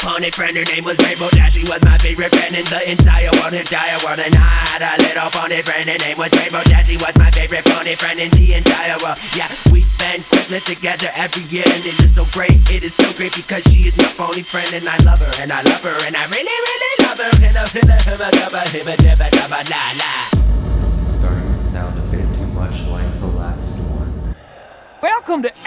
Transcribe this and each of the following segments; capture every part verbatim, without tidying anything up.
pony friend, her name was Rainbow Dash. She was my favorite friend in the entire world, entire world. And I had a little pony friend, her name was Rainbow Dash. She was my favorite pony friend in the entire world. Yeah, we spend Christmas together every year, and it is so great, it is so great because she is my pony friend, and I love her, and I love her, and I really, really love her. And I feel like la la. This is starting to sound a bit too much like the last one. Welcome to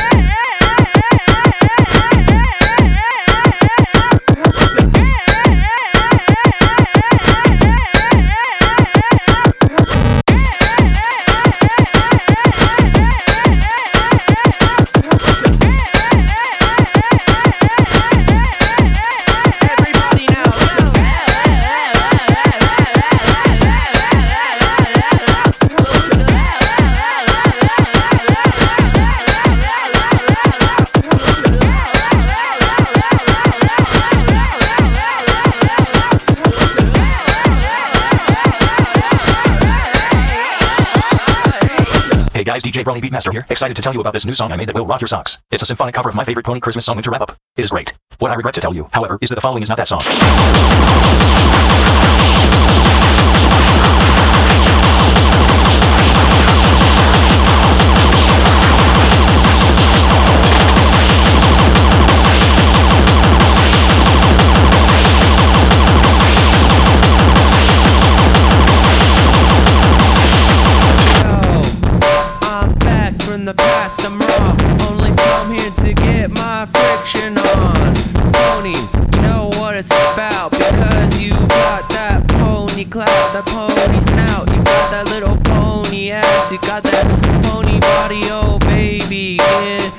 Hey guys, D J Brony Beatmaster here, excited to tell you about this new song I made that will rock your socks. It's a symphonic cover of my favorite pony Christmas song, Winter Wrap-Up. It is great. What I regret to tell you, however, is that the following is not that song. From the past, I'm raw. Only come here to get my friction on. Ponies, you know what it's about, because you got that pony clout, that pony snout. You got that little pony ass, you got that pony body, oh baby. Yeah.